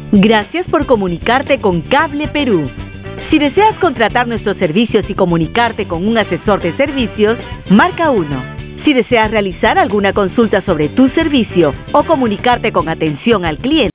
Gracias por comunicarte con Cable Perú. Si deseas contratar nuestros servicios y comunicarte con un asesor de servicios, marca 1. Si deseas realizar alguna consulta sobre tu servicio o comunicarte con atención al cliente.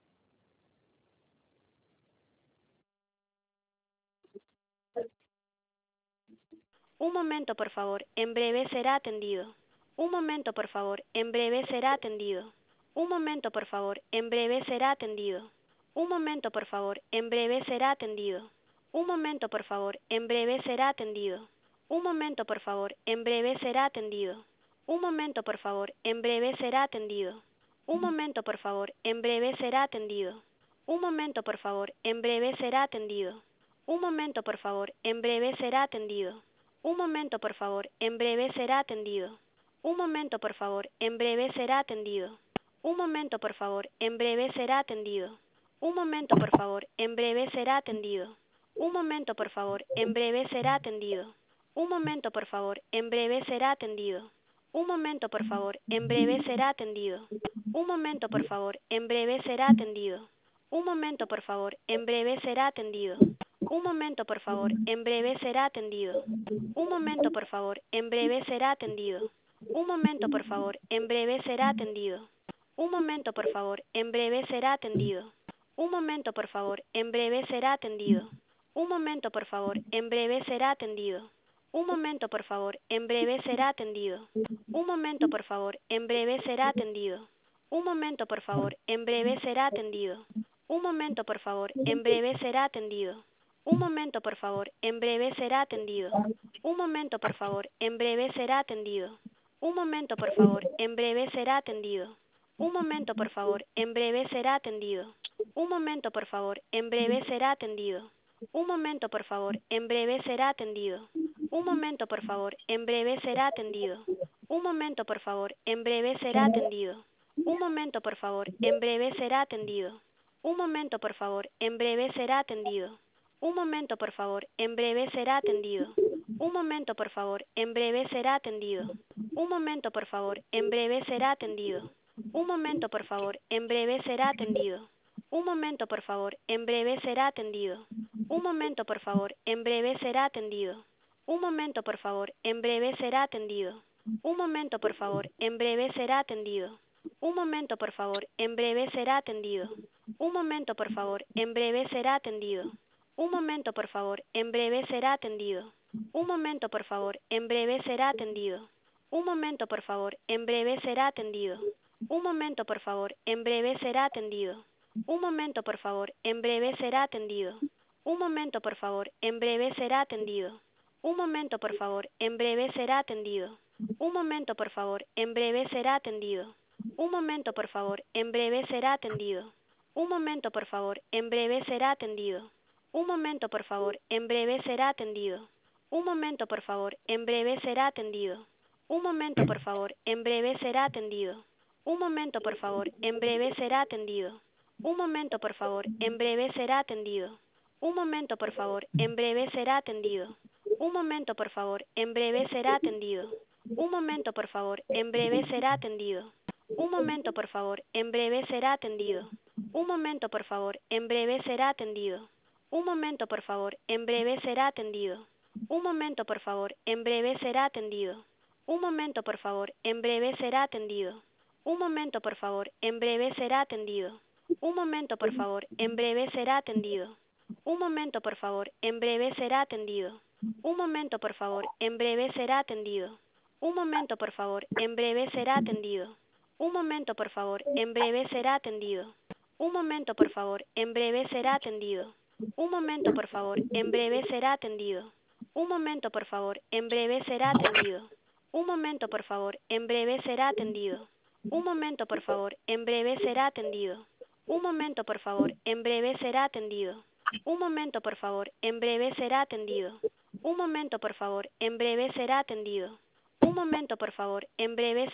Un momento, por favor. En breve será atendido. Un momento, por favor. En breve será atendido. Un momento, por favor. En breve será atendido. Un momento, por favor. En breve será atendido. Un momento, por favor. En breve será atendido. Un momento, por favor. En breve será atendido. Un momento, por favor. En breve será atendido. Un momento, por favor. En breve será atendido. Un momento, por favor. En breve será atendido. Un momento, por favor. En breve será atendido. Un momento, por favor. En breve será atendido. Un momento, por favor. En breve será atendido. Un momento, por favor. En breve será atendido. Un momento, por favor. En breve será atendido. Un momento, por favor. En breve será atendido. Un momento, por favor. En breve será atendido. Un momento, por favor. En breve será atendido. Un momento, por favor. En breve será atendido. Un momento, por favor. En breve será atendido. Un momento, por favor. En breve será atendido. Un momento, por favor. En breve será atendido. Un momento, por favor. En breve será atendido. Un momento, por favor. En breve será atendido. Un momento, por favor. En breve será atendido. Un momento, por favor. En breve será atendido. Un momento, por favor. En breve será atendido. Un momento, por favor. En breve será atendido. Un momento, por favor. En breve será atendido. Un momento, por favor. En breve será atendido. Un momento, por favor. En breve será atendido. Un momento, por favor. En breve será atendido. Un momento, por favor. En breve será atendido. Un momento, por favor. En breve será atendido. Un momento, por favor. En breve será atendido. Un momento, por favor. En breve será atendido. Un momento, por favor. En breve será atendido. Un momento, por favor. En breve será atendido. Un momento, por favor. En breve será atendido. Un momento, por favor. En breve será atendido. Un momento, por favor. En breve será atendido. Un momento, por favor. En breve será atendido. Un momento, por favor. En breve será atendido. Un momento, por favor. En breve será atendido. Un momento, por favor. En breve será atendido. Un momento, por favor. En breve será atendido. Un momento, por favor. En breve será atendido. Un momento, por favor. En breve será atendido. Un momento, por favor. En breve será atendido. Un momento, por favor. En breve será atendido. Un momento, por favor. En breve será atendido. Un momento, por favor. En breve será atendido. Un momento, por favor. En breve será atendido. Un momento, por favor. En breve será atendido. Un momento, por favor. En breve será atendido. Un momento, por favor. En breve será atendido. Un momento, por favor. En breve será atendido. Un momento, por favor. En breve será atendido. Un momento, por favor. En breve será atendido. Un momento, por favor. En breve será atendido. Un momento, por favor. En breve será atendido. Un momento, por favor. En breve será atendido. Un momento, por favor. En breve será atendido. Un momento, por favor. En breve será atendido. Un momento, por favor. En breve será atendido. Un momento, por favor. En breve será atendido. Un momento, por favor. En breve será atendido. Un momento, por favor. En breve será atendido. Un momento, por favor. En breve será atendido. Un momento, por favor. En breve será atendido. Un momento, por favor. En breve será atendido. Un momento, por favor. En breve será atendido. Un momento, por favor. En breve será atendido. Un momento, por favor. En breve será atendido. Un momento, por favor. En breve será atendido. Un momento, por favor. En breve será atendido. Un momento, por favor. En breve será atendido. Un momento, por favor. En breve será atendido. Un momento, por favor. En breve será atendido. Un momento, por favor. En breve será atendido. Un momento, por favor. En breve será atendido. Un momento, por favor. En breve será atendido. Un momento, por favor. En breve será atendido. Un momento, por favor. En breve será atendido. Un momento, por favor. En breve será atendido. Un momento, por favor. En breve será atendido. Un momento, por favor. En breve será atendido. Un momento, por favor. En breve